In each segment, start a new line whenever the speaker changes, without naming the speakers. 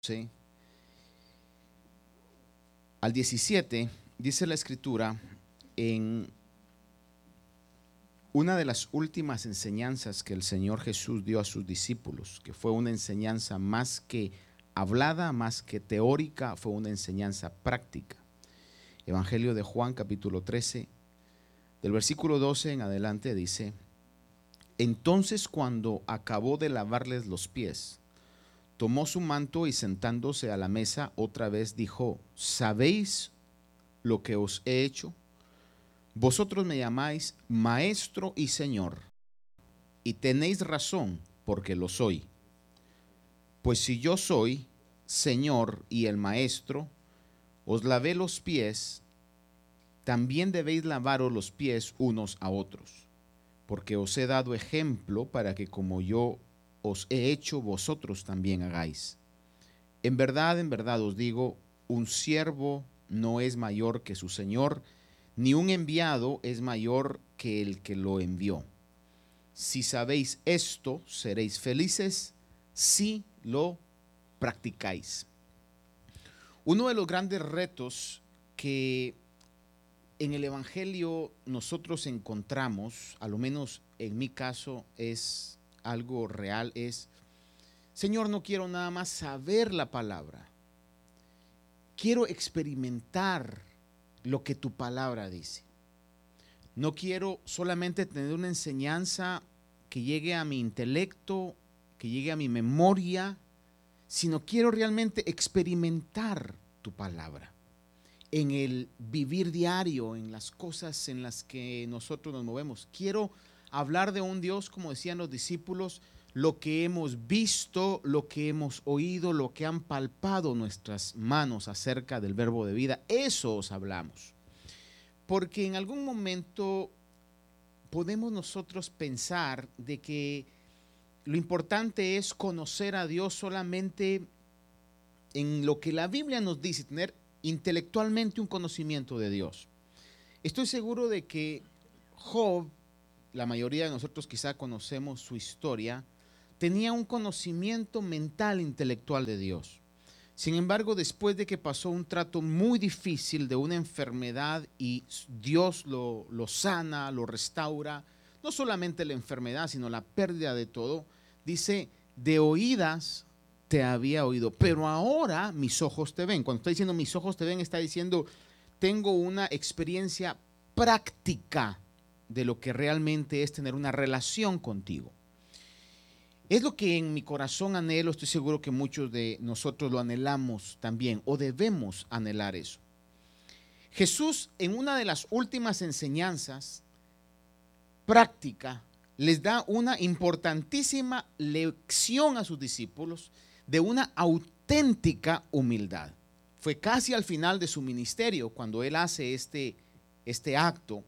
12 al 17, dice la Escritura, en una de las últimas enseñanzas que el Señor Jesús dio a sus discípulos, que fue una enseñanza más que hablada, más que teórica, fue una enseñanza práctica. Evangelio de Juan, capítulo 13, del versículo 12 en adelante dice: entonces, cuando acabó de lavarles los pies, tomó su manto y sentándose a la mesa otra vez dijo: ¿sabéis lo que os he hecho? Vosotros me llamáis Maestro y Señor, y tenéis razón, porque lo soy. Pues si yo soy Señor y el Maestro, os lavé los pies, también debéis lavaros los pies unos a otros, porque os he dado ejemplo para que como yo os he hecho, vosotros también hagáis. En verdad os digo, un siervo no es mayor que su Señor, ni un enviado es mayor que el que lo envió. Si sabéis esto, seréis felices si lo practicáis. Uno de los grandes retos que en el Evangelio nosotros encontramos, a lo menos en mi caso es algo real, es: Señor, no quiero nada más saber la palabra, quiero experimentar lo que tu palabra dice. No quiero solamente tener una enseñanza que llegue a mi intelecto, que llegue a mi memoria, sino quiero realmente experimentar tu palabra en el vivir diario, en las cosas en las que nosotros nos movemos. Quiero hablar de un Dios, como decían los discípulos, lo que hemos visto, lo que hemos oído, lo que han palpado nuestras manos acerca del verbo de vida. Eso os hablamos. Porque en algún momento podemos nosotros pensar de que lo importante es conocer a Dios solamente en lo que la Biblia nos dice, tener intelectualmente un conocimiento de Dios. Estoy seguro de que Job, la mayoría de nosotros quizá conocemos su historia, tenía un conocimiento mental, intelectual de Dios. Sin embargo, después de que pasó un trato muy difícil de una enfermedad y Dios lo sana, lo restaura, no solamente la enfermedad, sino la pérdida de todo, dice: de oídas te había oído, pero ahora mis ojos te ven. Cuando está diciendo mis ojos te ven, está diciendo: tengo una experiencia práctica de lo que realmente es tener una relación contigo. Es lo que en mi corazón anhelo, estoy seguro que muchos de nosotros lo anhelamos también, o debemos anhelar eso. Jesús, en una de las últimas enseñanzas práctica, les da una importantísima lección a sus discípulos de una auténtica humildad. Fue casi al final de su ministerio cuando él hace este acto.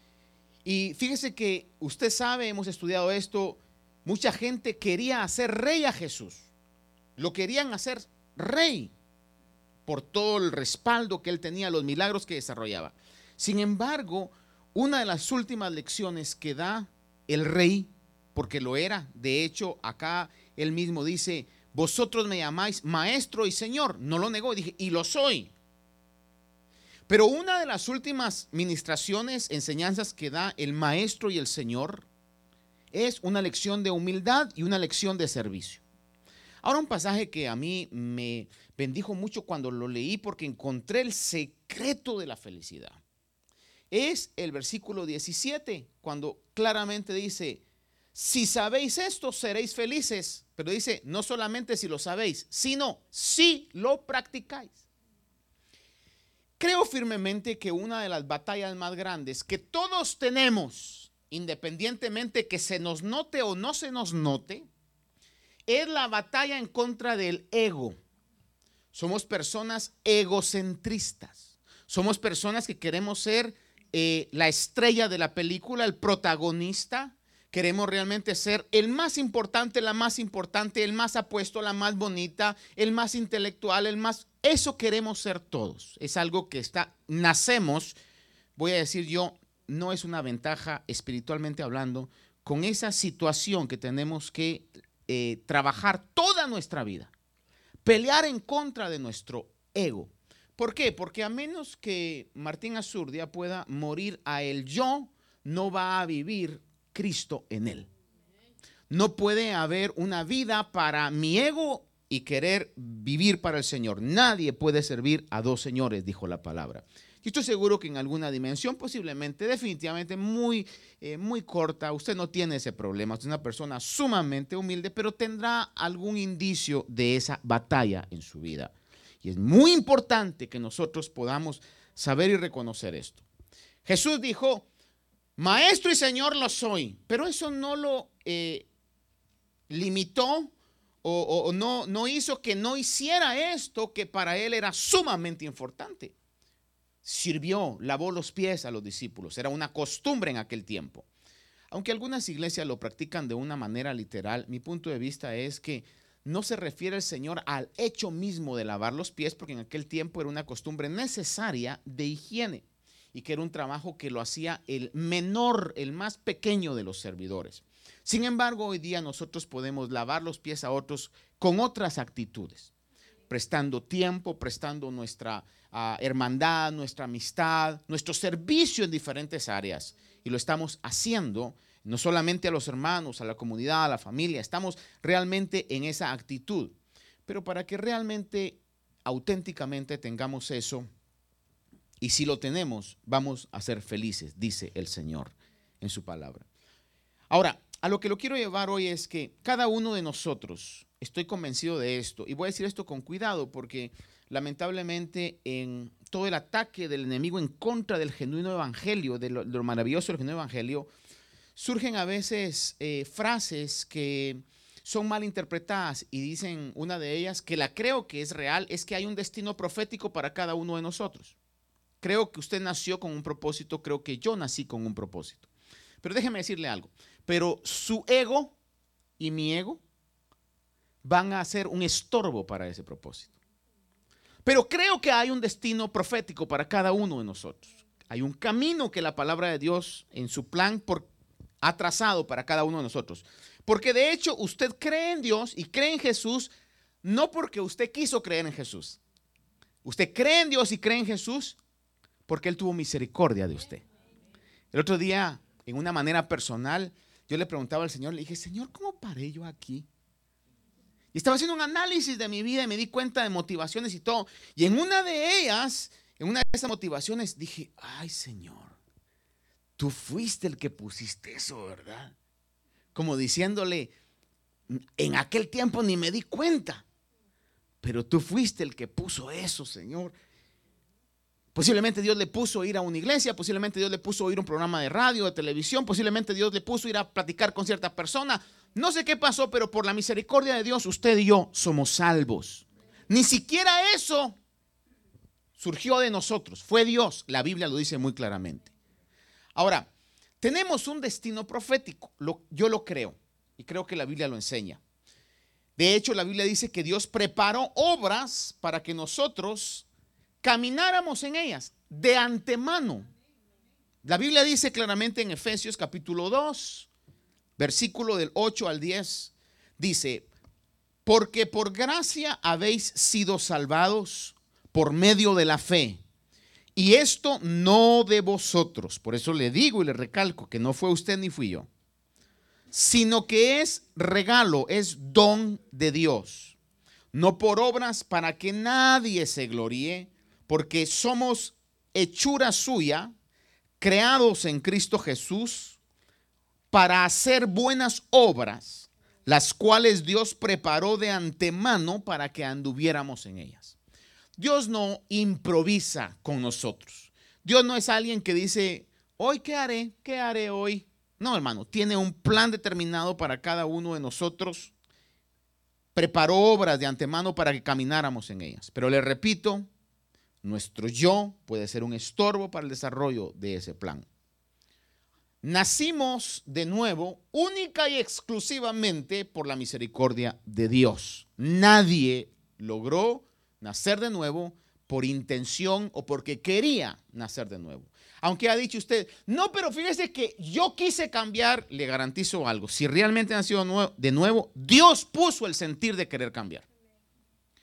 Y fíjese que usted sabe, hemos estudiado esto, mucha gente quería hacer rey a Jesús. Lo querían hacer rey por todo el respaldo que él tenía, los milagros que desarrollaba. Sin embargo, una de las últimas lecciones que da el rey, porque lo era, de hecho, acá él mismo dice: vosotros me llamáis Maestro y Señor. No lo negó, dije, y lo soy. Pero una de las últimas ministraciones, enseñanzas que da el Maestro y el Señor, es una lección de humildad y una lección de servicio. Ahora, un pasaje que a mí me bendijo mucho cuando lo leí, porque encontré el secreto de la felicidad. Es el versículo 17, cuando claramente dice: si sabéis esto, seréis felices. Pero dice, no solamente si lo sabéis, sino si lo practicáis. Creo firmemente que una de las batallas más grandes que todos tenemos, independientemente que se nos note o no se nos note, es la batalla en contra del ego. Somos personas egocentristas. Somos personas que queremos ser la estrella de la película, el protagonista. Queremos realmente ser el más importante, la más importante, el más apuesto, la más bonita, el más intelectual, el más... Eso queremos ser todos. Es algo que nacemos, voy a decir yo, no es una ventaja espiritualmente hablando, con esa situación que tenemos que trabajar toda nuestra vida Pelear en contra de nuestro ego. ¿Por qué? Porque a menos que Martín Azurdia pueda morir a el yo, no va a vivir Cristo en él. No puede haber una vida para mi ego y querer vivir para el Señor. Nadie puede servir a dos señores, dijo la palabra. Y estoy seguro que en alguna dimensión, posiblemente, definitivamente muy corta, usted no tiene ese problema. Usted es una persona sumamente humilde, pero tendrá algún indicio de esa batalla en su vida. Y es muy importante que nosotros podamos saber y reconocer esto. Jesús dijo, Maestro y Señor lo soy, pero eso no lo limitó o no hizo que no hiciera esto que para él era sumamente importante. Sirvió, lavó los pies a los discípulos, era una costumbre en aquel tiempo. Aunque algunas iglesias lo practican de una manera literal, mi punto de vista es que no se refiere el Señor al hecho mismo de lavar los pies, porque en aquel tiempo era una costumbre necesaria de higiene y que era un trabajo que lo hacía el menor, el más pequeño de los servidores. Sin embargo, hoy día nosotros podemos lavar los pies a otros con otras actitudes, prestando tiempo, prestando nuestra hermandad, nuestra amistad, nuestro servicio en diferentes áreas. Y lo estamos haciendo no solamente a los hermanos, a la comunidad, a la familia, estamos realmente en esa actitud. Pero para que realmente, auténticamente tengamos eso, y si lo tenemos, vamos a ser felices, dice el Señor en su palabra. Ahora, a lo que lo quiero llevar hoy es que cada uno de nosotros, estoy convencido de esto, y voy a decir esto con cuidado porque lamentablemente en todo el ataque del enemigo en contra del genuino evangelio, de lo maravilloso del genuino evangelio, surgen a veces frases que son mal interpretadas y dicen, una de ellas, que la creo que es real, es que hay un destino profético para cada uno de nosotros. Creo que usted nació con un propósito, creo que yo nací con un propósito. Pero déjeme decirle algo, pero su ego y mi ego van a ser un estorbo para ese propósito. Pero creo que hay un destino profético para cada uno de nosotros. Hay un camino que la palabra de Dios en su plan ha trazado para cada uno de nosotros. Porque de hecho usted cree en Dios y cree en Jesús, no porque usted quiso creer en Jesús. Usted cree en Dios y cree en Jesús porque Él tuvo misericordia de usted. El otro día, en una manera personal, yo le preguntaba al Señor, le dije, Señor, ¿cómo paré yo aquí? Y estaba haciendo un análisis de mi vida y me di cuenta de motivaciones y todo. Y en una de ellas, en una de esas motivaciones, dije, ay Señor, tú fuiste el que pusiste eso, ¿verdad? Como diciéndole, en aquel tiempo ni me di cuenta, pero tú fuiste el que puso eso, Señor. Posiblemente Dios le puso ir a una iglesia, posiblemente Dios le puso ir a un programa de radio, de televisión, posiblemente Dios le puso ir a platicar con cierta persona. No sé qué pasó, pero por la misericordia de Dios, usted y yo somos salvos. Ni siquiera eso surgió de nosotros, fue Dios. La Biblia lo dice muy claramente. Ahora, tenemos un destino profético, yo lo creo, y creo que la Biblia lo enseña. De hecho, la Biblia dice que Dios preparó obras para que nosotros camináramos en ellas de antemano. La Biblia dice claramente en Efesios capítulo 2, versículo del 8 al 10, dice, porque por gracia habéis sido salvados por medio de la fe. Y esto no de vosotros, por eso le digo y le recalco que no fue usted ni fui yo, sino que es regalo, es don de Dios, no por obras para que nadie se gloríe, porque somos hechura suya, creados en Cristo Jesús, para hacer buenas obras, las cuales Dios preparó de antemano para que anduviéramos en ellas. Dios no improvisa con nosotros. Dios no es alguien que dice, hoy ¿qué haré? ¿Qué haré hoy? No, hermano, tiene un plan determinado para cada uno de nosotros. Preparó obras de antemano para que camináramos en ellas. Pero le repito, nuestro yo puede ser un estorbo para el desarrollo de ese plan. Nacimos de nuevo única y exclusivamente por la misericordia de Dios. Nadie logró nacer de nuevo por intención o porque quería nacer de nuevo. Aunque ha dicho usted, no, pero fíjese que yo quise cambiar, le garantizo algo. Si realmente nació de nuevo, Dios puso el sentir de querer cambiar.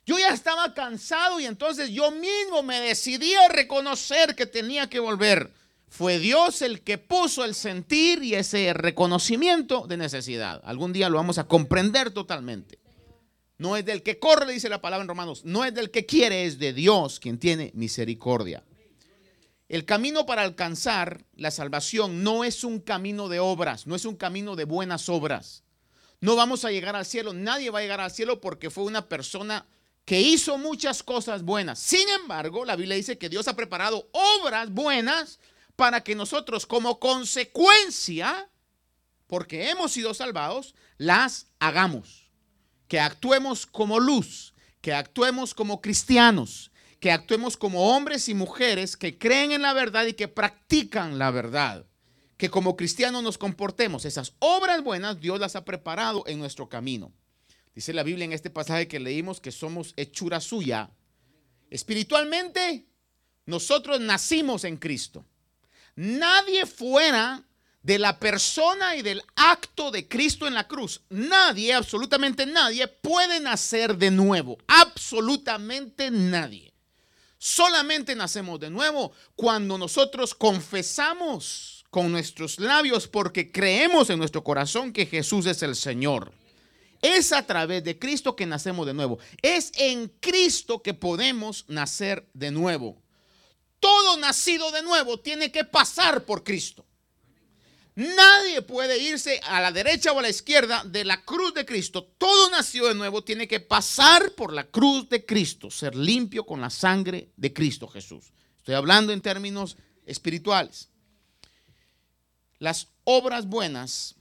Yo ya estaba cansado y entonces yo mismo me decidí a reconocer que tenía que volver. Fue Dios el que puso el sentir y ese reconocimiento de necesidad. Algún día lo vamos a comprender totalmente. No es del que corre, dice la palabra en Romanos. No es del que quiere, es de Dios quien tiene misericordia. El camino para alcanzar la salvación no es un camino de obras, no es un camino de buenas obras. No vamos a llegar al cielo, nadie va a llegar al cielo porque fue una persona que hizo muchas cosas buenas. Sin embargo, la Biblia dice que Dios ha preparado obras buenas para que nosotros, como consecuencia, porque hemos sido salvados, las hagamos. Que actuemos como luz, que actuemos como cristianos, que actuemos como hombres y mujeres que creen en la verdad y que practican la verdad. Que como cristianos nos comportemos. Esas obras buenas Dios las ha preparado en nuestro camino. Dice la Biblia en este pasaje que leímos que somos hechura suya. Espiritualmente, nosotros nacimos en Cristo. Nadie fuera de la persona y del acto de Cristo en la cruz. Nadie, absolutamente nadie, puede nacer de nuevo. Absolutamente nadie. Solamente nacemos de nuevo cuando nosotros confesamos con nuestros labios porque creemos en nuestro corazón que Jesús es el Señor. Es a través de Cristo que nacemos de nuevo. Es en Cristo que podemos nacer de nuevo. Todo nacido de nuevo tiene que pasar por Cristo. Nadie puede irse a la derecha o a la izquierda de la cruz de Cristo. Todo nacido de nuevo tiene que pasar por la cruz de Cristo, ser limpio con la sangre de Cristo Jesús. Estoy hablando en términos espirituales. Las obras buenas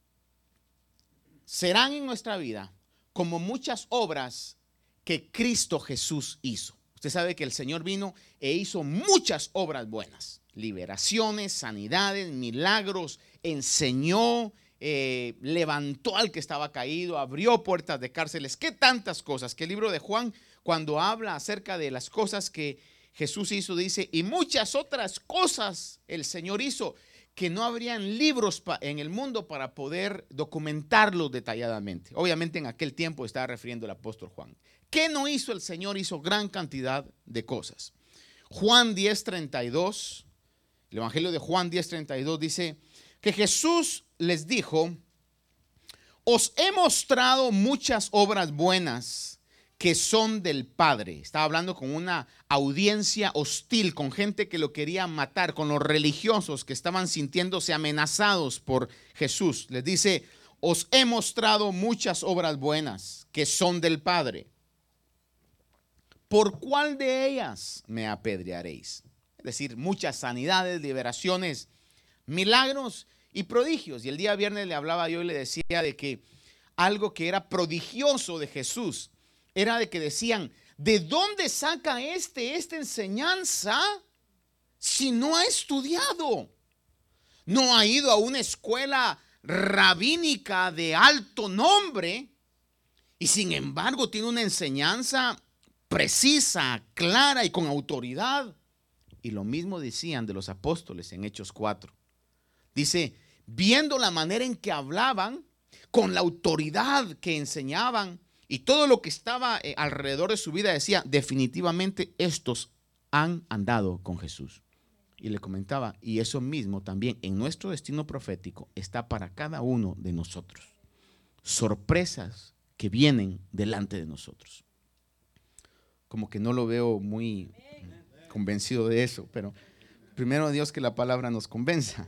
serán en nuestra vida como muchas obras que Cristo Jesús hizo. Usted sabe que el Señor vino e hizo muchas obras buenas. Liberaciones, sanidades, milagros, enseñó, levantó al que estaba caído, abrió puertas de cárceles. ¿Qué tantas cosas? Que el libro de Juan, cuando habla acerca de las cosas que Jesús hizo, dice, y muchas otras cosas el Señor hizo, que no habrían libros en el mundo para poder documentarlo detalladamente. Obviamente en aquel tiempo estaba refiriendo el apóstol Juan. ¿Qué no hizo el Señor? Hizo gran cantidad de cosas. Juan 10:32, el Evangelio de Juan 10:32 dice que Jesús les dijo, os he mostrado muchas obras buenas que son del Padre. Estaba hablando con una audiencia hostil, con gente que lo quería matar, con los religiosos que estaban sintiéndose amenazados por Jesús. Les dice, os he mostrado muchas obras buenas que son del Padre. ¿Por cuál de ellas me apedrearéis? Es decir, muchas sanidades, liberaciones, milagros y prodigios. Y el día viernes le hablaba yo y le decía de que algo que era prodigioso de Jesús era de que decían, ¿de dónde saca esta enseñanza si no ha estudiado? No ha ido a una escuela rabínica de alto nombre y sin embargo tiene una enseñanza precisa, clara y con autoridad. Y lo mismo decían de los apóstoles en Hechos 4. Dice, viendo la manera en que hablaban, con la autoridad que enseñaban y todo lo que estaba alrededor de su vida, decía, definitivamente estos han andado con Jesús. Y le comentaba, y eso mismo también en nuestro destino profético está para cada uno de nosotros. Sorpresas que vienen delante de nosotros. Como que no lo veo muy convencido de eso, pero primero Dios que la palabra nos convenza.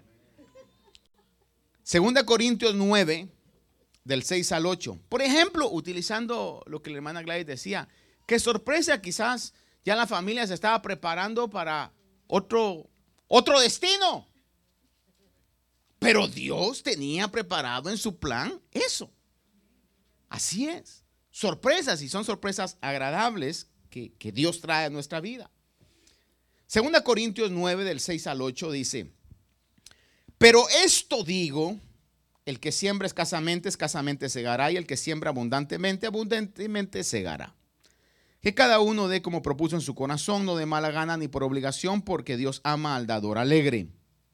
2 Corintios 9, del 6 al 8. Por ejemplo, utilizando lo que la hermana Gladys decía, qué sorpresa, quizás ya la familia se estaba preparando para otro destino. Pero Dios tenía preparado en su plan eso. Así es. Sorpresas, y son sorpresas agradables que Dios trae a nuestra vida. 2 Corintios 9, del 6 al 8 dice, pero esto digo, el que siembra escasamente segará, y el que siembra abundantemente segará. Que cada uno dé como propuso en su corazón, no de mala gana ni por obligación, porque Dios ama al dador alegre.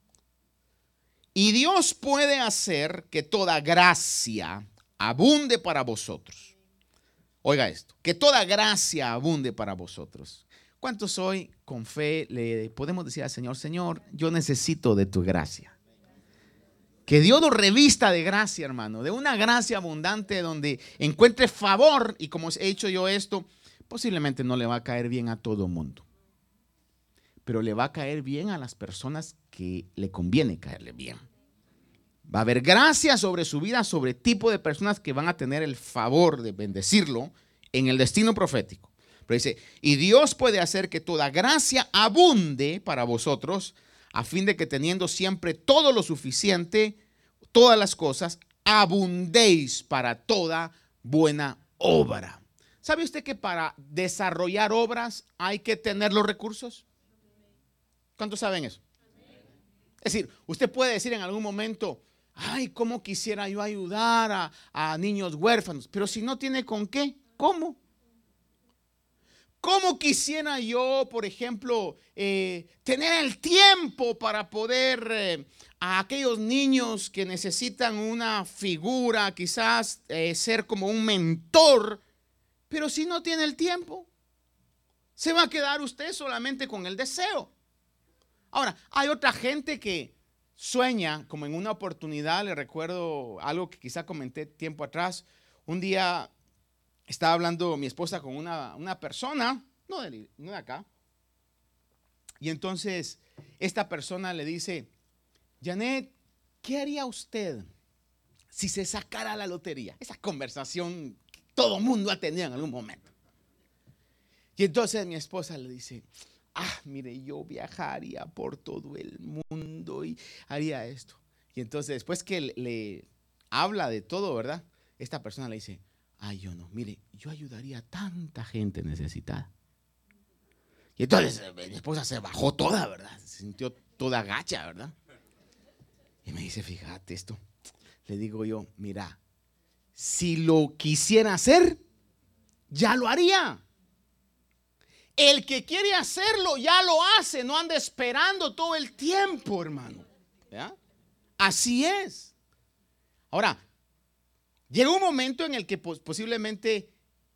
Y Dios puede hacer que toda gracia abunde para vosotros. Oiga esto, que toda gracia abunde para vosotros. ¿Cuántos hoy con fe le podemos decir al Señor, Señor, yo necesito de tu gracia? Que Dios nos revista de gracia, hermano, de una gracia abundante donde encuentre favor. Y como he hecho yo esto, posiblemente no le va a caer bien a todo mundo, pero le va a caer bien a las personas que le conviene caerle bien. Va a haber gracia sobre su vida, sobre tipo de personas que van a tener el favor de bendecirlo en el destino profético. Pero dice, y Dios puede hacer que toda gracia abunde para vosotros, a fin de que teniendo siempre todo lo suficiente, todas las cosas, abundéis para toda buena obra. ¿Sabe usted que para desarrollar obras hay que tener los recursos? ¿Cuántos saben eso? Es decir, usted puede decir en algún momento, ay, cómo quisiera yo ayudar a niños huérfanos, pero si no tiene con qué, ¿cómo? ¿Cómo quisiera yo, por ejemplo, tener el tiempo para poder a aquellos niños que necesitan una figura, quizás ser como un mentor, pero si no tiene el tiempo, se va a quedar usted solamente con el deseo? Ahora, hay otra gente que sueña, como en una oportunidad, le recuerdo algo que quizá comenté tiempo atrás. Un día estaba hablando mi esposa con una persona, no de acá, y entonces esta persona le dice, Janet, ¿qué haría usted si se sacara la lotería? Esa conversación que todo mundo ha tenido en algún momento. Y entonces mi esposa le dice, mire, yo viajaría por todo el mundo y haría esto. Y entonces después que le habla de todo, ¿verdad? Esta persona le dice, yo no, mire, yo ayudaría a tanta gente necesitada. Y entonces mi esposa se bajó toda, ¿verdad? Se sintió toda gacha, ¿verdad? Y me dice, fíjate esto. Le digo yo, mira, si lo quisiera hacer, ya lo haría. El que quiere hacerlo ya lo hace, no anda esperando todo el tiempo, hermano. ¿Ya? Así es. Ahora, llega un momento en el que posiblemente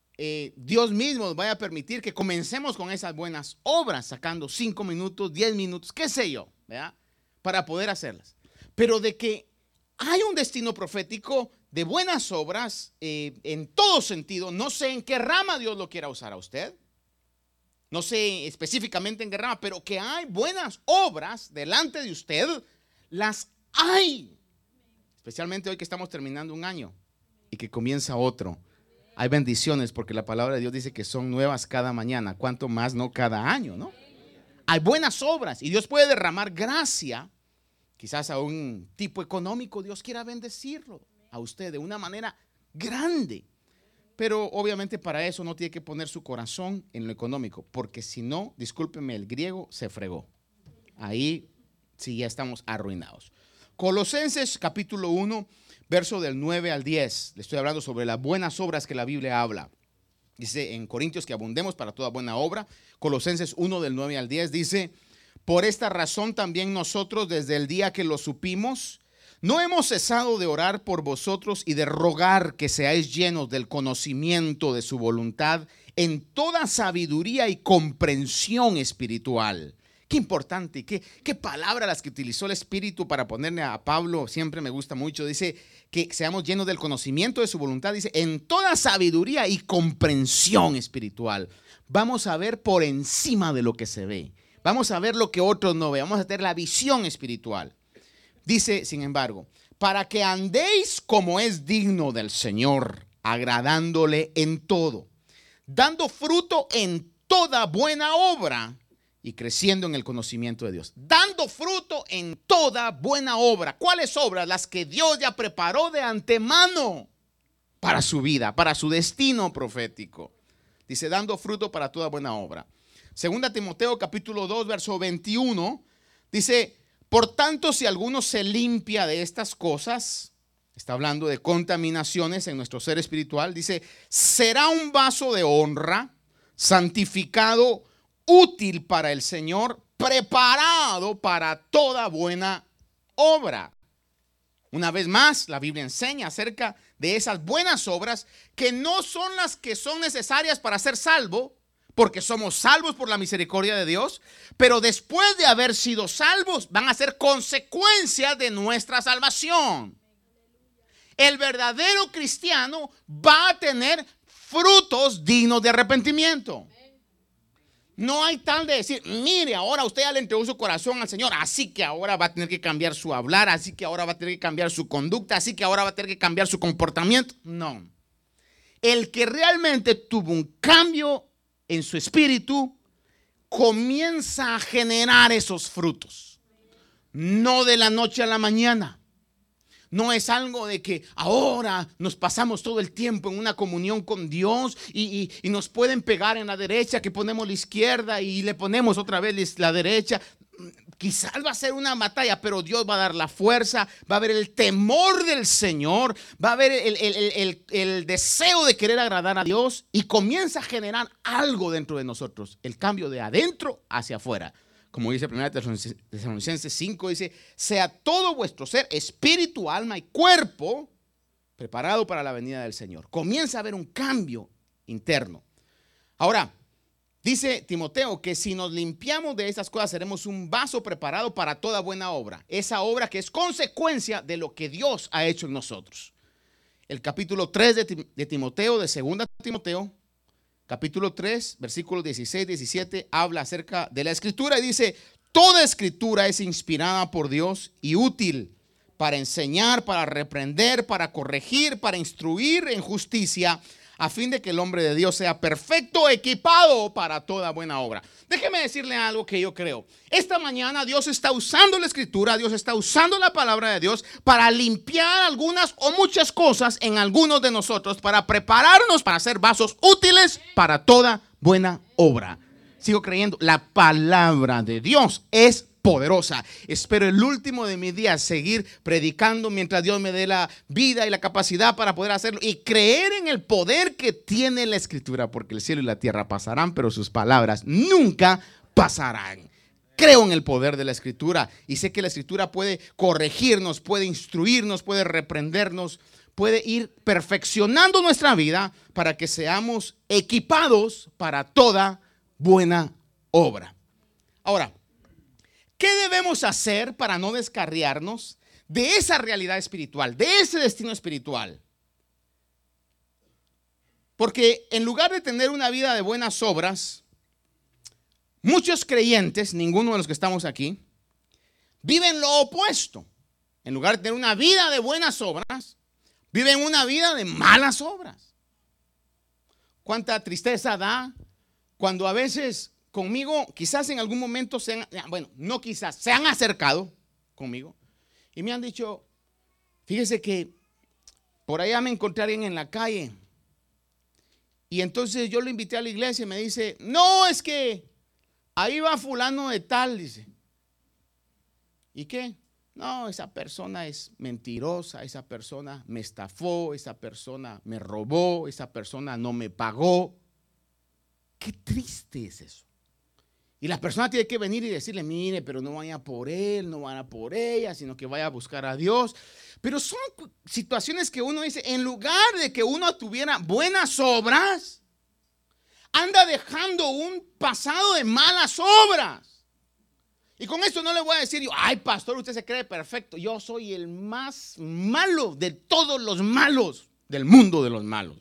Dios mismo nos vaya a permitir que comencemos con esas buenas obras, sacando 5 minutos, 10 minutos, qué sé yo, ¿verdad? Para poder hacerlas. Pero de que hay un destino profético de buenas obras en todo sentido, no sé en qué rama Dios lo quiera usar a usted. No sé específicamente en qué rama, pero que hay buenas obras delante de usted, las hay. Especialmente hoy que estamos terminando un año y que comienza otro. Hay bendiciones porque la palabra de Dios dice que son nuevas cada mañana. ¿Cuánto más no cada año, no? Hay buenas obras y Dios puede derramar gracia. Quizás a un tipo económico Dios quiera bendecirlo a usted de una manera grande. Pero obviamente para eso no tiene que poner su corazón en lo económico, porque si no, discúlpeme el griego, se fregó. Ahí sí ya estamos arruinados. Colosenses capítulo 1, verso del 9 al 10. Le estoy hablando sobre las buenas obras que la Biblia habla. Dice en Corintios que abundemos para toda buena obra. Colosenses 1 del 9 al 10 dice, por esta razón también nosotros desde el día que lo supimos, no hemos cesado de orar por vosotros y de rogar que seáis llenos del conocimiento de su voluntad en toda sabiduría y comprensión espiritual. Qué importante, qué palabras las que utilizó el Espíritu para ponerle a Pablo, siempre me gusta mucho. Dice que seamos llenos del conocimiento de su voluntad, dice en toda sabiduría y comprensión espiritual. Vamos a ver por encima de lo que se ve. Vamos a ver lo que otros no ven. Vamos a tener la visión espiritual. Dice, sin embargo, para que andéis como es digno del Señor, agradándole en todo, dando fruto en toda buena obra y creciendo en el conocimiento de Dios. Dando fruto en toda buena obra. ¿Cuáles obras? Las que Dios ya preparó de antemano para su vida, para su destino profético. Dice, dando fruto para toda buena obra. Segunda Timoteo capítulo 2, verso 21, dice, por tanto, si alguno se limpia de estas cosas, está hablando de contaminaciones en nuestro ser espiritual, dice, será un vaso de honra, santificado, útil para el Señor, preparado para toda buena obra. Una vez más, la Biblia enseña acerca de esas buenas obras que no son las que son necesarias para ser salvo, porque somos salvos por la misericordia de Dios, pero después de haber sido salvos van a ser consecuencia de nuestra salvación. El verdadero cristiano va a tener frutos dignos de arrepentimiento. No hay tal de decir, mire, ahora usted ya le entregó su corazón al Señor, así que ahora va a tener que cambiar su hablar, así que ahora va a tener que cambiar su conducta, así que ahora va a tener que cambiar su comportamiento. No. El que realmente tuvo un cambio en su espíritu comienza a generar esos frutos. No de la noche a la mañana. No es algo de que ahora nos pasamos todo el tiempo en una comunión con Dios y nos pueden pegar en la derecha, que ponemos la izquierda y le ponemos otra vez la derecha. Quizás va a ser una batalla, pero Dios va a dar la fuerza, va a haber el temor del Señor, va a haber el deseo de querer agradar a Dios y comienza a generar algo dentro de nosotros, el cambio de adentro hacia afuera. Como dice 1 Tesalonicenses 5, dice, sea todo vuestro ser, espíritu, alma y cuerpo, preparado para la venida del Señor. Comienza a haber un cambio interno. Ahora, dice Timoteo que si nos limpiamos de esas cosas, seremos un vaso preparado para toda buena obra. Esa obra que es consecuencia de lo que Dios ha hecho en nosotros. El capítulo 3 de Timoteo, de 2 Timoteo, capítulo 3, versículos 16, 17, habla acerca de la escritura y dice, toda escritura es inspirada por Dios y útil para enseñar, para reprender, para corregir, para instruir en justicia, a fin de que el hombre de Dios sea perfecto, equipado para toda buena obra. Déjeme decirle algo que yo creo. Esta mañana Dios está usando la escritura, Dios está usando la palabra de Dios para limpiar algunas o muchas cosas en algunos de nosotros, para prepararnos para ser vasos útiles para toda buena obra. Sigo creyendo, la palabra de Dios es poderosa. Espero el último de mis días seguir predicando mientras Dios me dé la vida y la capacidad para poder hacerlo y creer en el poder que tiene la escritura, porque el cielo y la tierra pasarán, pero sus palabras nunca pasarán. Creo en el poder de la escritura y sé que la escritura puede corregirnos, puede instruirnos, puede reprendernos, puede ir perfeccionando nuestra vida para que seamos equipados para toda buena obra. Ahora, ¿qué debemos hacer para no descarriarnos de esa realidad espiritual, de ese destino espiritual? Porque en lugar de tener una vida de buenas obras, muchos creyentes, ninguno de los que estamos aquí, viven lo opuesto. En lugar de tener una vida de buenas obras, viven una vida de malas obras. Cuánta tristeza da cuando a veces conmigo, quizás en algún momento se han acercado conmigo y me han dicho, fíjese que por allá me encontré a alguien en la calle y entonces yo lo invité a la iglesia y me dice, no, es que ahí va fulano de tal, dice. ¿Y qué? No, esa persona es mentirosa, esa persona me estafó, esa persona me robó, esa persona no me pagó. Qué triste es eso. Y la persona tiene que venir y decirle, mire, pero no vaya por él, no vaya por ella, sino que vaya a buscar a Dios. Pero son situaciones que uno dice, en lugar de que uno tuviera buenas obras, anda dejando un pasado de malas obras. Y con esto no le voy a decir yo, ay pastor, usted se cree perfecto. Yo soy el más malo de todos los malos del mundo de los malos.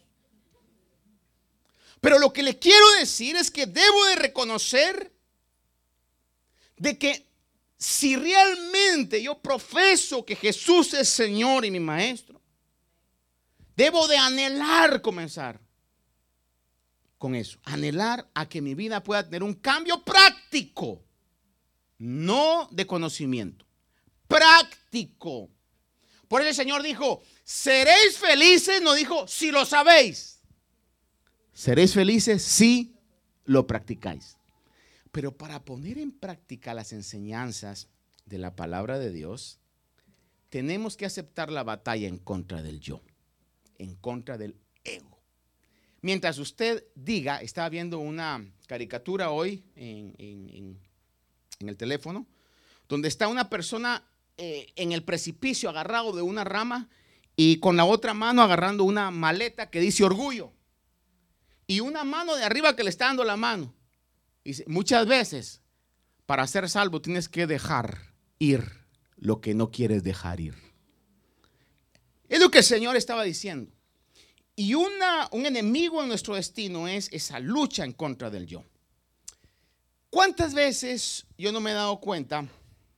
Pero lo que le quiero decir es que debo de reconocer de que si realmente yo profeso que Jesús es Señor y mi Maestro, debo de anhelar comenzar con eso. Anhelar a que mi vida pueda tener un cambio práctico, no de conocimiento, práctico. Por eso el Señor dijo, seréis felices, no dijo, si lo sabéis. Seréis felices si lo practicáis. Pero para poner en práctica las enseñanzas de la palabra de Dios, tenemos que aceptar la batalla en contra del yo, en contra del ego. Mientras usted diga, estaba viendo una caricatura hoy en el teléfono, donde está una persona en el precipicio agarrado de una rama y con la otra mano agarrando una maleta que dice orgullo. Y una mano de arriba que le está dando la mano. Dice, muchas veces para ser salvo tienes que dejar ir lo que no quieres dejar ir. Es lo que el Señor estaba diciendo. Y un enemigo en nuestro destino es esa lucha en contra del yo. ¿Cuántas veces yo no me he dado cuenta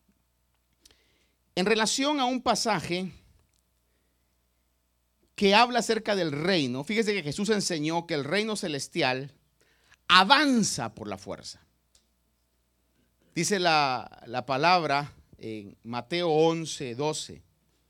en relación a un pasaje que habla acerca del reino? Fíjese que Jesús enseñó que el reino celestial avanza por la fuerza. Dice la palabra en Mateo 11:12.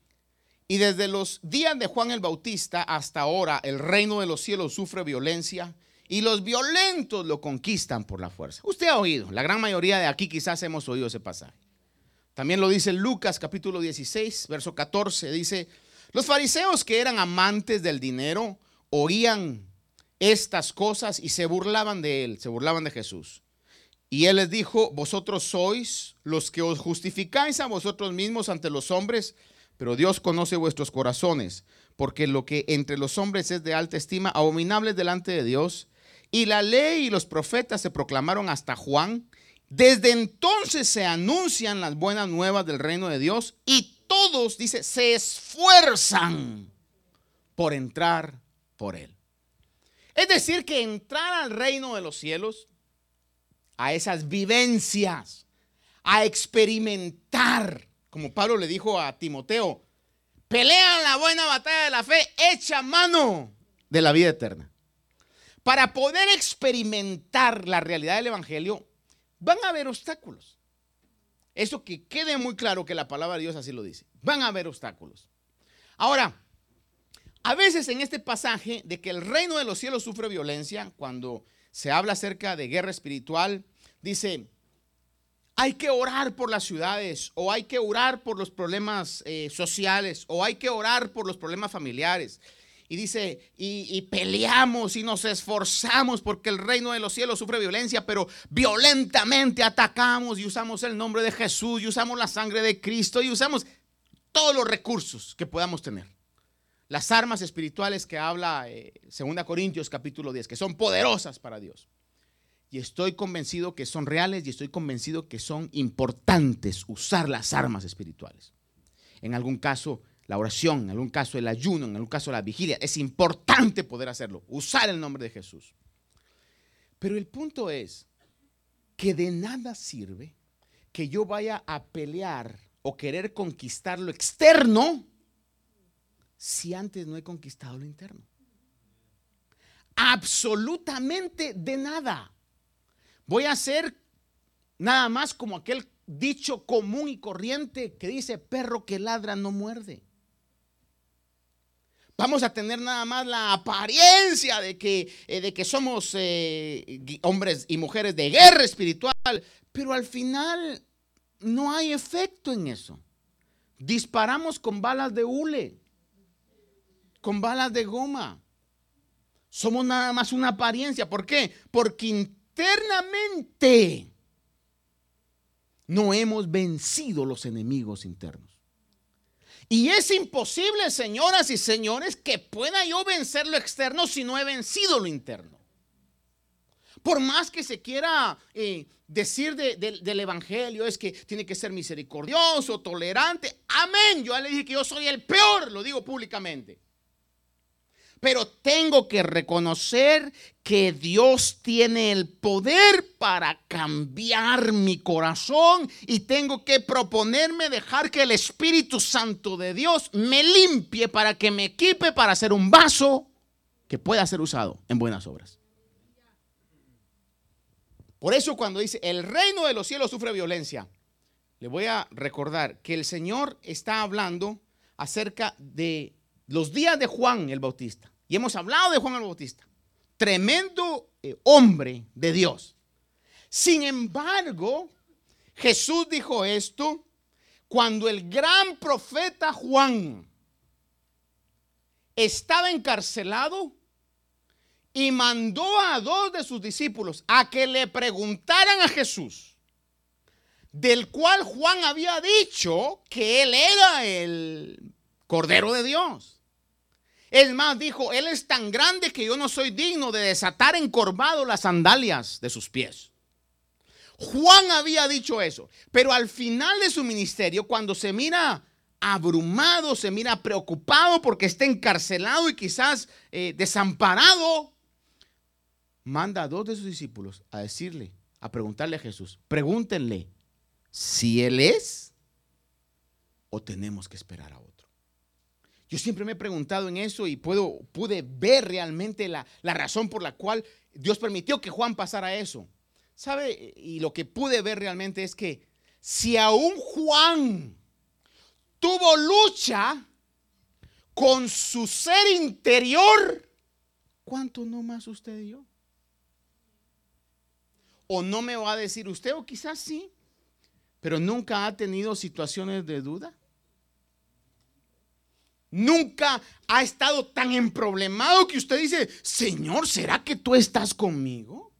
Y desde los días de Juan el Bautista hasta ahora el reino de los cielos sufre violencia y los violentos lo conquistan por la fuerza. Usted ha oído, la gran mayoría de aquí quizás hemos oído ese pasaje. También lo dice Lucas capítulo 16, verso 14. Dice, los fariseos que eran amantes del dinero oían estas cosas y se burlaban de él, se burlaban de Jesús. Y él les dijo, vosotros sois los que os justificáis a vosotros mismos ante los hombres, pero Dios conoce vuestros corazones, porque lo que entre los hombres es de alta estima, abominable delante de Dios. Y la ley y los profetas se proclamaron hasta Juan. Desde entonces se anuncian las buenas nuevas del reino de Dios y todos, dice, se esfuerzan por entrar por él. Es decir, que entrar al reino de los cielos, a esas vivencias, a experimentar, como Pablo le dijo a Timoteo, pelea la buena batalla de la fe, echa mano de la vida eterna. Para poder experimentar la realidad del evangelio, van a haber obstáculos. Eso que quede muy claro que la palabra de Dios así lo dice. Van a haber obstáculos. Ahora, a veces en este pasaje de que el reino de los cielos sufre violencia, cuando se habla acerca de guerra espiritual, dice, hay que orar por las ciudades, o hay que orar por los problemas sociales, o hay que orar por los problemas familiares. Y dice, y peleamos y nos esforzamos porque el reino de los cielos sufre violencia, pero violentamente atacamos y usamos el nombre de Jesús y usamos la sangre de Cristo y usamos todos los recursos que podamos tener. Las armas espirituales que habla 2 Corintios capítulo 10, que son poderosas para Dios. Y estoy convencido que son reales y estoy convencido que son importantes usar las armas espirituales. En algún caso la oración, en algún caso el ayuno, en algún caso la vigilia. Es importante poder hacerlo, usar el nombre de Jesús. Pero el punto es que de nada sirve que yo vaya a pelear o querer conquistar lo externo si antes no he conquistado lo interno. Absolutamente de nada. Voy a ser nada más como aquel dicho común y corriente que dice, perro que ladra no muerde. Vamos a tener nada más la apariencia de que somos hombres y mujeres de guerra espiritual, pero al final no hay efecto en eso. Disparamos con balas de hule, con balas de goma. Somos nada más una apariencia. ¿Por qué? Porque internamente no hemos vencido los enemigos internos. Y es imposible, señoras y señores, que pueda yo vencer lo externo si no he vencido lo interno. Por más que se quiera decir del evangelio, es que tiene que ser misericordioso, tolerante. Amén. Yo ya le dije que yo soy el peor, lo digo públicamente. Pero tengo que reconocer que Dios tiene el poder para cambiar mi corazón y tengo que proponerme dejar que el Espíritu Santo de Dios me limpie para que me equipe para ser un vaso que pueda ser usado en buenas obras. Por eso cuando dice el reino de los cielos sufre violencia, le voy a recordar que el Señor está hablando acerca de los días de Juan el Bautista. Y hemos hablado de Juan el Bautista. Tremendo hombre de Dios. Sin embargo, Jesús dijo esto cuando el gran profeta Juan estaba encarcelado y mandó a 2 de sus discípulos a que le preguntaran a Jesús, del cual Juan había dicho que él era el Cordero de Dios. Es más, dijo, Él es tan grande que yo no soy digno de desatar encorvado las sandalias de sus pies. Juan había dicho eso, pero al final de su ministerio, cuando se mira abrumado, se mira preocupado porque está encarcelado y quizás desamparado, manda a 2 de sus discípulos a decirle, a preguntarle a Jesús, pregúntenle si Él es o tenemos que esperar a otro. Yo siempre me he preguntado en eso y pude ver realmente la razón por la cual Dios permitió que Juan pasara eso. ¿Sabe? Y lo que pude ver realmente es que si aún Juan tuvo lucha con su ser interior, ¿cuánto no más usted y yo? O no me va a decir usted, o quizás sí, pero nunca ha tenido situaciones de duda. Nunca ha estado tan emproblemado que usted dice, Señor, ¿será que tú estás conmigo?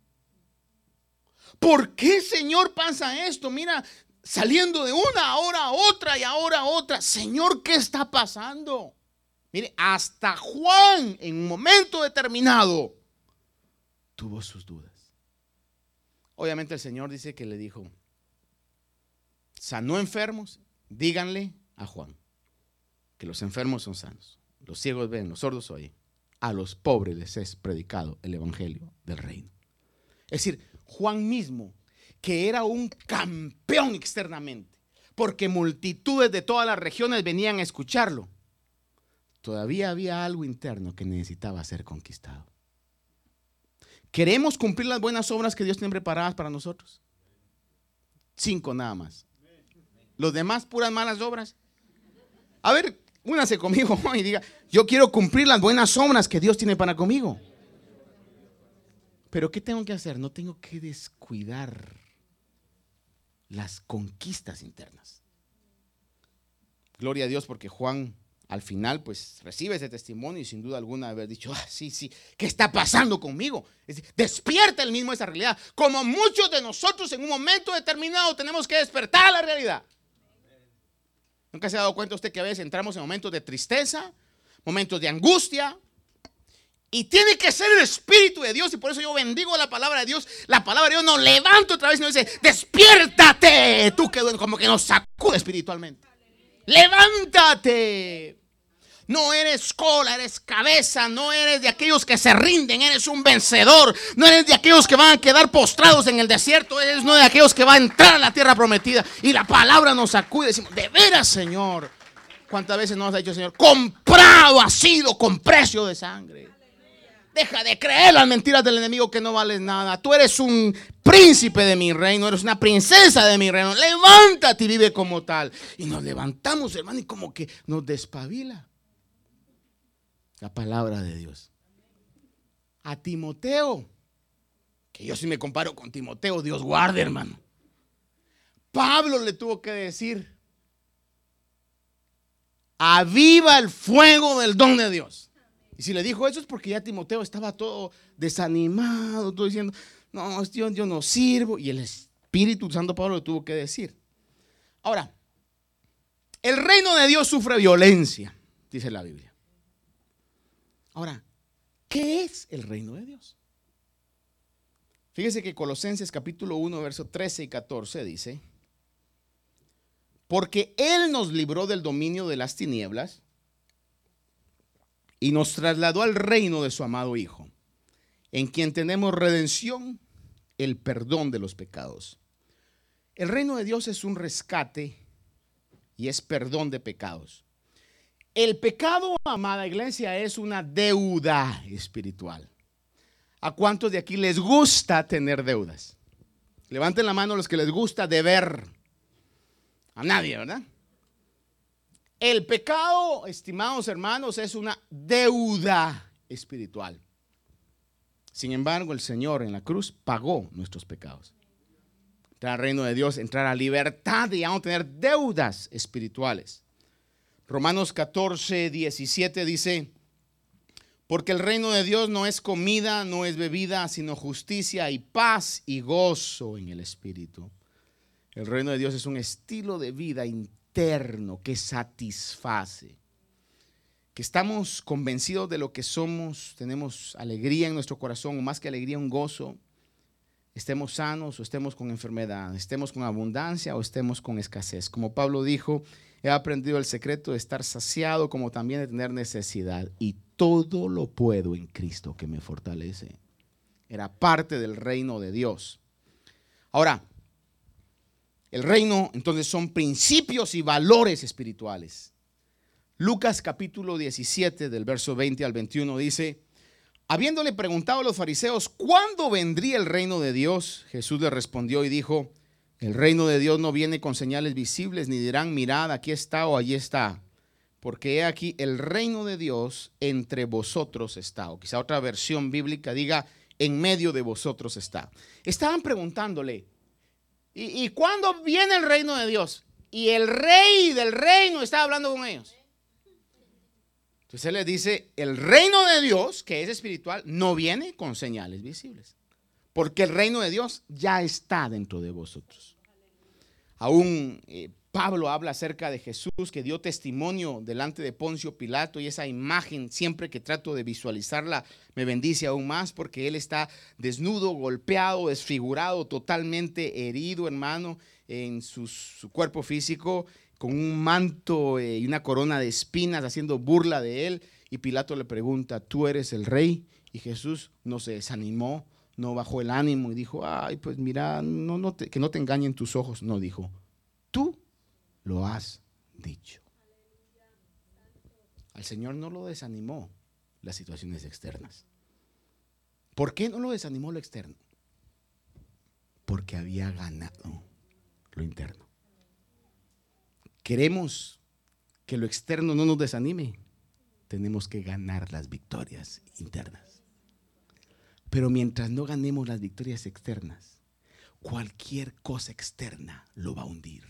¿Por qué, Señor, pasa esto? Mira, saliendo de una hora a otra y ahora a otra. Señor, ¿qué está pasando? Mire, hasta Juan en un momento determinado tuvo sus dudas. Obviamente el Señor dice que le dijo, sanó enfermos, díganle a Juan que los enfermos son sanos, los ciegos ven, los sordos oyen, a los pobres les es predicado el evangelio del reino. Es decir, Juan mismo, que era un campeón externamente, porque multitudes de todas las regiones venían a escucharlo, todavía había algo interno que necesitaba ser conquistado. ¿Queremos cumplir las buenas obras que Dios tiene preparadas para nosotros? 5 nada más. Los demás puras malas obras. A ver, únase conmigo y diga, yo quiero cumplir las buenas obras que Dios tiene para conmigo. Pero ¿qué tengo que hacer? No tengo que descuidar las conquistas internas. Gloria a Dios, porque Juan al final pues recibe ese testimonio y sin duda alguna haber dicho, sí, ¿qué está pasando conmigo? Es decir, despierta él mismo esa realidad. Como muchos de nosotros en un momento determinado tenemos que despertar a la realidad. ¿Nunca se ha dado cuenta usted que a veces entramos en momentos de tristeza, momentos de angustia? Y tiene que ser el Espíritu de Dios, y por eso yo bendigo la palabra de Dios. La palabra de Dios nos levanta otra vez y nos dice, despiértate, tú que como que nos sacude espiritualmente. Levántate. No eres cola, eres cabeza. No eres de aquellos que se rinden, eres un vencedor. No eres de aquellos que van a quedar postrados en el desierto. Eres uno de aquellos que va a entrar a la tierra prometida. Y la palabra nos sacude, decimos, de veras, Señor. ¿Cuántas veces nos ha dicho el Señor? Comprado ha sido con precio de sangre. Deja de creer las mentiras del enemigo que no vales nada. Tú eres un príncipe de mi reino, eres una princesa de mi reino. Levántate y vive como tal. Y nos levantamos, hermano, y como que nos despabila la palabra de Dios. A Timoteo, que yo sí me comparo con Timoteo, Dios guarde, hermano. Pablo le tuvo que decir, aviva el fuego del don de Dios. Y si le dijo eso es porque ya Timoteo estaba todo desanimado, todo diciendo, no, yo no sirvo. Y el Espíritu Santo Pablo le tuvo que decir. Ahora, el reino de Dios sufre violencia, dice la Biblia. Ahora, ¿qué es el reino de Dios? Fíjese que Colosenses capítulo 1, versos 13 y 14 dice, porque Él nos libró del dominio de las tinieblas y nos trasladó al reino de su amado Hijo, en quien tenemos redención, el perdón de los pecados. El reino de Dios es un rescate y es perdón de pecados. El pecado, amada iglesia, es una deuda espiritual. ¿A cuántos de aquí les gusta tener deudas? Levanten la mano los que les gusta deber. A nadie, ¿verdad? El pecado, estimados hermanos, es una deuda espiritual. Sin embargo, el Señor en la cruz pagó nuestros pecados. Entrar al reino de Dios, entrar a libertad y a no tener deudas espirituales. Romanos 14, 17 dice, porque el reino de Dios no es comida, no es bebida, sino justicia y paz y gozo en el Espíritu. El reino de Dios es un estilo de vida interno que satisface, que estamos convencidos de lo que somos, tenemos alegría en nuestro corazón, o más que alegría, un gozo, estemos sanos o estemos con enfermedad, estemos con abundancia o estemos con escasez. Como Pablo dijo, he aprendido el secreto de estar saciado como también de tener necesidad, y todo lo puedo en Cristo que me fortalece. Era parte del reino de Dios. Ahora, el reino entonces son principios y valores espirituales. Lucas capítulo 17 del verso 20 al 21 dice: habiéndole preguntado a los fariseos ¿cuándo vendría el reino de Dios?, Jesús le respondió y dijo: el reino de Dios no viene con señales visibles, ni dirán mirad aquí está o allí está, porque he aquí el reino de Dios entre vosotros está. O quizá otra versión bíblica diga en medio de vosotros está. Estaban preguntándole, ¿y cuándo viene el reino de Dios? Y el rey del reino estaba hablando con ellos. Entonces él les dice, el reino de Dios, que es espiritual, no viene con señales visibles, porque el reino de Dios ya está dentro de vosotros. Aún Pablo habla acerca de Jesús, que dio testimonio delante de Poncio Pilato, y esa imagen, siempre que trato de visualizarla, me bendice aún más, porque él está desnudo, golpeado, desfigurado, totalmente herido, hermano, en su cuerpo físico, con un manto y una corona de espinas, haciendo burla de él. Y Pilato le pregunta, ¿tú eres el rey? Y Jesús no se desanimó, no bajó el ánimo y dijo, ay, pues mira, que no te engañen tus ojos. No, dijo, tú lo has dicho. Al Señor no lo desanimó las situaciones externas. ¿Por qué no lo desanimó lo externo? Porque había ganado lo interno. Queremos que lo externo no nos desanime, tenemos que ganar las victorias internas. Pero mientras no ganemos las victorias externas, cualquier cosa externa lo va a hundir.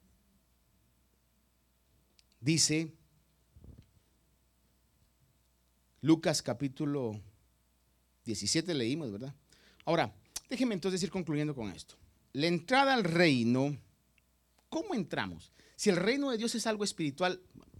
Dice Lucas capítulo 17, leímos, ¿verdad? Ahora, déjenme entonces ir concluyendo con esto. La entrada al reino, ¿cómo entramos? Si el reino de Dios es algo espiritual,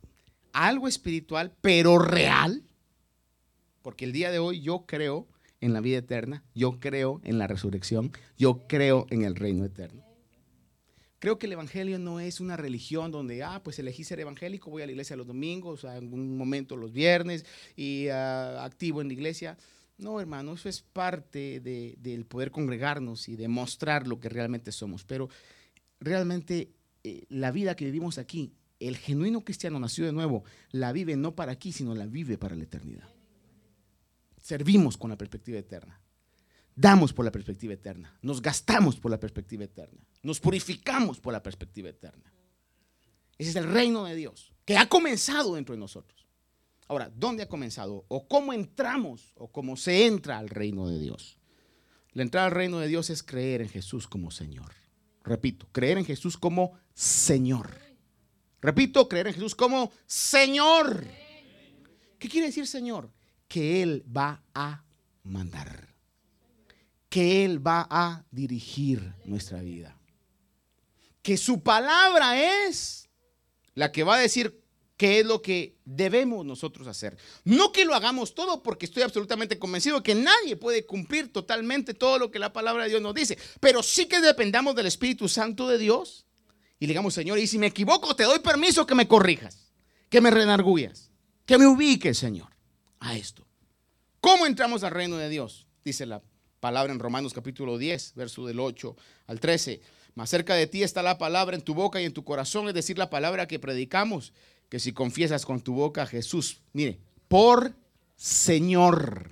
pero real, porque el día de hoy yo creo en la vida eterna, yo creo en la resurrección, yo creo en el reino eterno. Creo que el evangelio no es una religión donde, pues elegí ser evangélico, voy a la iglesia los domingos, en algún momento los viernes y activo en la iglesia. No, hermano, eso es parte del poder congregarnos y demostrar lo que realmente somos. Pero realmente la vida que vivimos aquí, el genuino cristiano nacido de nuevo, la vive no para aquí, sino la vive para la eternidad. Servimos con la perspectiva eterna. Damos por la perspectiva eterna. Nos gastamos por la perspectiva eterna. Nos purificamos por la perspectiva eterna. Ese es el reino de Dios, que ha comenzado dentro de nosotros. Ahora, ¿dónde ha comenzado? ¿O cómo entramos? ¿O cómo se entra al reino de Dios? La entrada al reino de Dios es creer en Jesús como Señor. Repito, creer en Jesús como Señor. Repito, creer en Jesús como Señor. ¿Qué quiere decir Señor? Que Él va a mandar. Que Él va a dirigir nuestra vida. Que su palabra es la que va a decir qué es lo que debemos nosotros hacer. No que lo hagamos todo, porque estoy absolutamente convencido que nadie puede cumplir totalmente todo lo que la palabra de Dios nos dice. Pero sí que dependamos del Espíritu Santo de Dios y le digamos, Señor, y si me equivoco, te doy permiso que me corrijas, que me redarguyas, que me ubiques, Señor, a esto. ¿Cómo entramos al reino de Dios? Dice la palabra en Romanos capítulo 10, verso del 8 al 13. Más cerca de ti está la palabra en tu boca y en tu corazón, es decir, la palabra que predicamos, que si confiesas con tu boca a Jesús, mire, por Señor,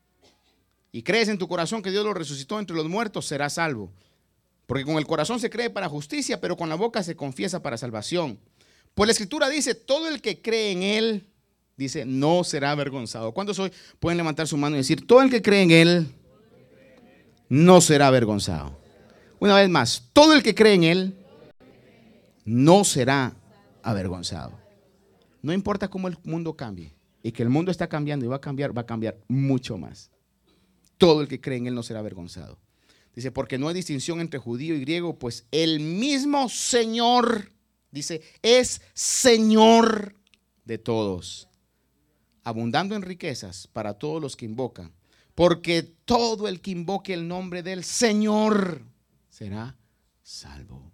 y crees en tu corazón que Dios lo resucitó entre los muertos, serás salvo. Porque con el corazón se cree para justicia, pero con la boca se confiesa para salvación. Pues la Escritura dice, todo el que cree en Él, dice, no será avergonzado. ¿Cuántos hoy pueden levantar su mano y decir, todo el que cree en Él no será avergonzado? Una vez más, todo el que cree en Él no será avergonzado. No importa cómo el mundo cambie, y que el mundo está cambiando y va a cambiar mucho más. Todo el que cree en Él no será avergonzado. Dice, porque no hay distinción entre judío y griego, pues el mismo Señor, dice, es Señor de todos. abundando en riquezas para todos los que invocan, porque todo el que invoque el nombre del Señor será salvo.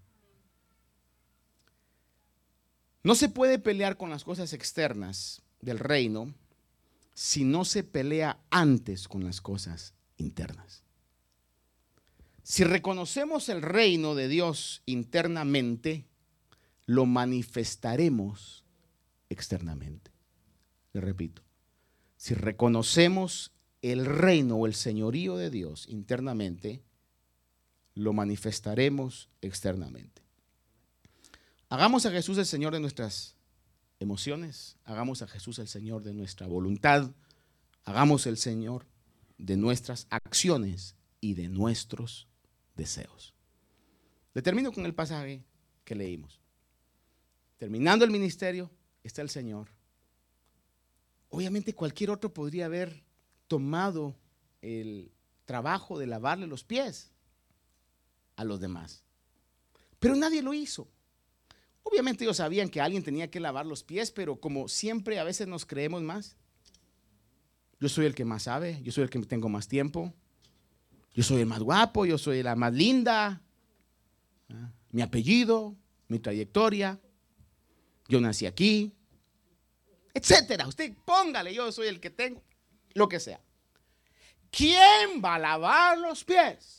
No se puede pelear con las cosas externas del reino si no se pelea antes con las cosas internas. Si reconocemos el reino de Dios internamente, lo manifestaremos externamente. Le repito, si reconocemos el reino o el señorío de Dios internamente, lo manifestaremos externamente. Hagamos a Jesús el Señor de nuestras emociones, hagamos a Jesús el Señor de nuestra voluntad, hagamos el Señor de nuestras acciones y de nuestros deseos. Termino con el pasaje que leímos. Terminando el ministerio, está el Señor. Obviamente cualquier otro podría haber tomado el trabajo de lavarle los pies a los demás, pero nadie lo hizo. Obviamente ellos sabían que alguien tenía que lavar los pies, pero como siempre a veces nos creemos más. Yo soy el que más sabe, yo soy el que tengo más tiempo, yo soy el más guapo, yo soy la más linda, mi apellido, mi trayectoria, yo nací aquí, etcétera. Usted póngale, yo soy el que tengo, lo que sea. ¿Quién va a lavar los pies?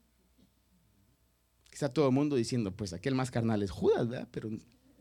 Está todo el mundo diciendo, pues aquel más carnal es Judas, ¿verdad? Pero,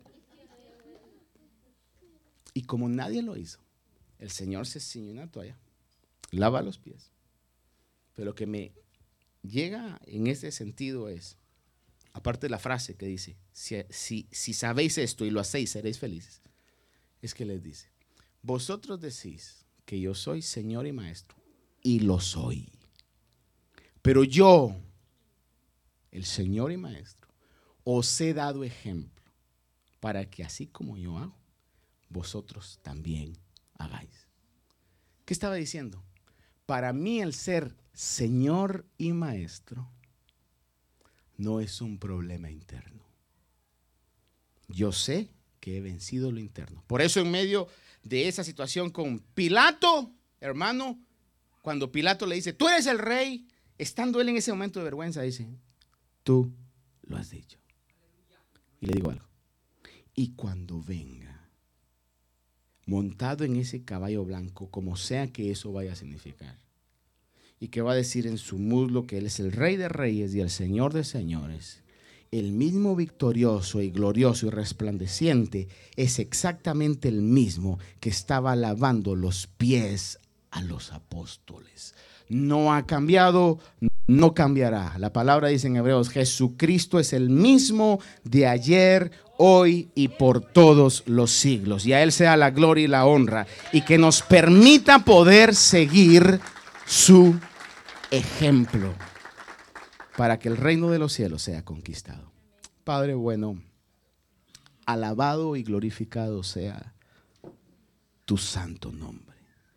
y como nadie lo hizo, el Señor se ciñó una toalla, lava los pies. Pero lo que me llega en ese sentido es, aparte de la frase que dice, si sabéis esto y lo hacéis, seréis felices, es que les dice, vosotros decís que yo soy Señor y Maestro, y lo soy. Pero yo, el Señor y Maestro, os he dado ejemplo para que así como yo hago, vosotros también hagáis. ¿Qué estaba diciendo? Para mí el ser Señor y Maestro no es un problema interno. Yo sé que he vencido lo interno. Por eso en medio de esa situación con Pilato, hermano, cuando Pilato le dice, tú eres el rey, estando él en ese momento de vergüenza, dice, tú lo has dicho. Y le digo algo. Y cuando venga, montado en ese caballo blanco, como sea que eso vaya a significar, y que va a decir en su muslo que él es el Rey de Reyes y el Señor de Señores, el mismo victorioso y glorioso y resplandeciente es exactamente el mismo que estaba lavando los pies a los apóstoles. No ha cambiado, no cambiará. La palabra dice en Hebreos, Jesucristo es el mismo de ayer, hoy y por todos los siglos. Y a Él sea la gloria y la honra. Y que nos permita poder seguir su ejemplo para que el reino de los cielos sea conquistado. Padre bueno, alabado y glorificado sea tu santo nombre.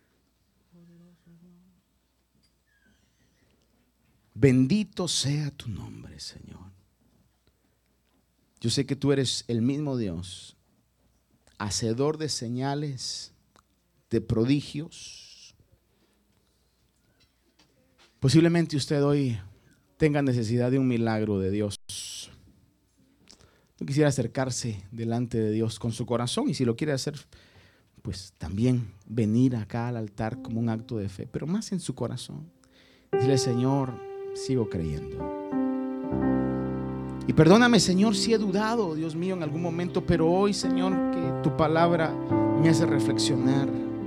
Bendito sea tu nombre, Señor. Yo sé que tú eres el mismo Dios, hacedor de señales, de prodigios. Posiblemente usted hoy tenga necesidad de un milagro de Dios. No quisiera acercarse delante de Dios con su corazón, y si lo quiere hacer, pues también venir acá al altar como un acto de fe, pero más en su corazón. Dile, Señor, sigo creyendo. Y perdóname, Señor, si he dudado, Dios mío, en algún momento, pero hoy, Señor, que tu palabra me hace reflexionar.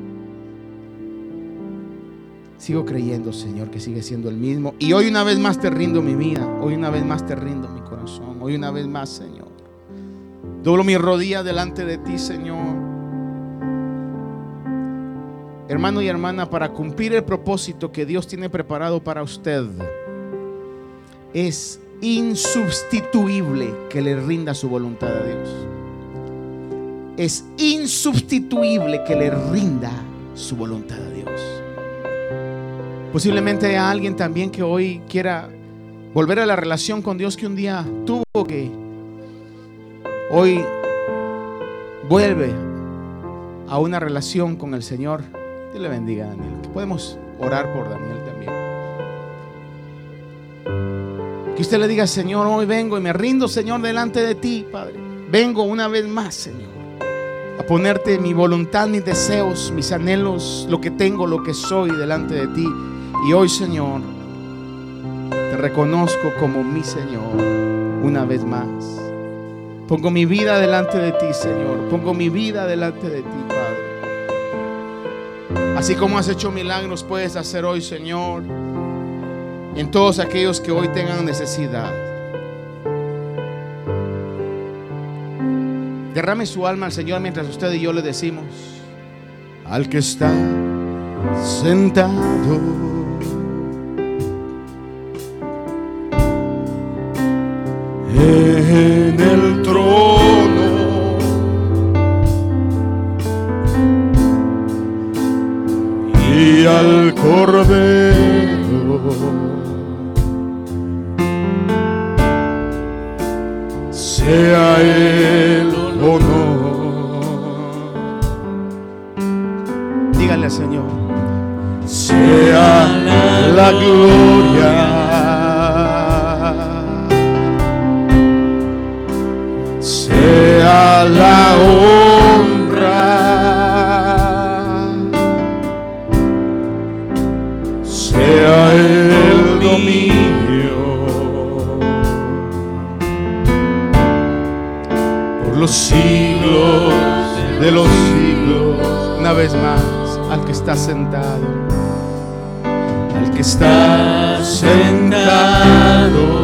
Sigo creyendo, Señor, que sigue siendo el mismo. Y hoy una vez más te rindo mi vida. Hoy una vez más te rindo mi corazón. Hoy una vez más, Señor, doblo mi rodilla delante de ti, Señor. Hermano y hermana, para cumplir el propósito que Dios tiene preparado para usted, es insubstituible que le rinda su voluntad a Dios. Es insubstituible que le rinda su voluntad a Dios. Posiblemente haya alguien también que hoy quiera volver a la relación con Dios que un día tuvo, que hoy vuelve a una relación con el Señor, Dios le bendiga a Daniel. Que podemos orar por Daniel también. Que usted le diga: Señor, hoy vengo y me rindo, Señor, delante de ti, Padre. Vengo una vez más, Señor, a ponerte mi voluntad, mis deseos, mis anhelos, lo que tengo, lo que soy delante de ti. Y hoy, Señor, te reconozco como mi Señor una vez más. Pongo mi vida delante de ti, Señor. Pongo mi vida delante de ti, Padre. Así como has hecho milagros, puedes hacer hoy, Señor, en todos aquellos que hoy tengan necesidad. Derrame su alma al Señor mientras usted y yo le decimos: al que está sentado en el trono, y al Cordero, sea el honor. Dígale al Señor: sea la gloria, sea la honra, sea el dominio por los siglos de los siglos. Una vez más, al que está sentado, al que está sentado